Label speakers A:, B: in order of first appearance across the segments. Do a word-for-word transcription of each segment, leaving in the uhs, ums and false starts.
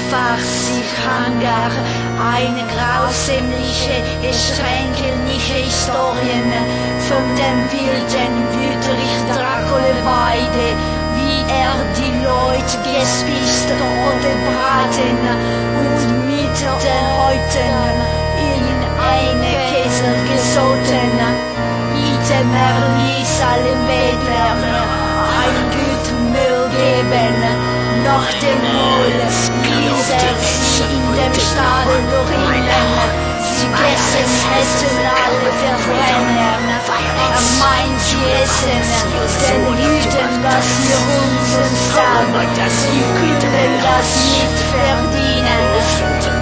A: einfach sich Hangar, eine grausämliche, erschreckliche Historien von dem wilden Wüterich Dracula-Weide, wie er die Leute gespist oder braten und mit den Häuten in eine Käse gesotten. Item er ließ allen Bettlern ein gut Müll geben, nach dem Mahl ließ er sie in dem Stadel rinnen, sie gegessen hätten alle verbrennen. Er meint sie essen, den Juden, dass wir uns haben, sie können das nicht verdienen.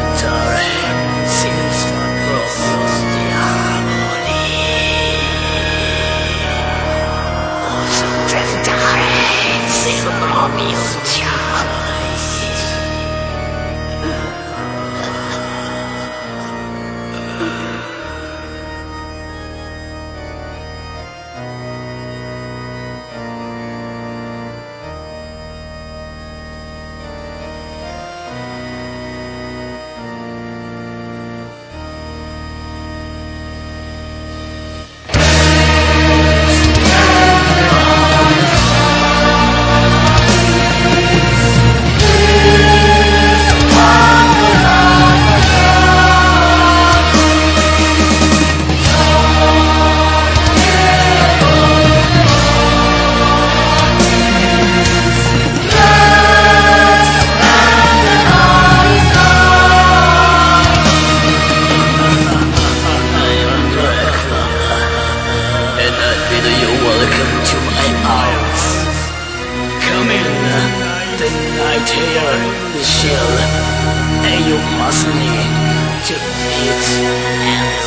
B: Welcome to my arms. Come in, the night here is chill, and you must need to eat and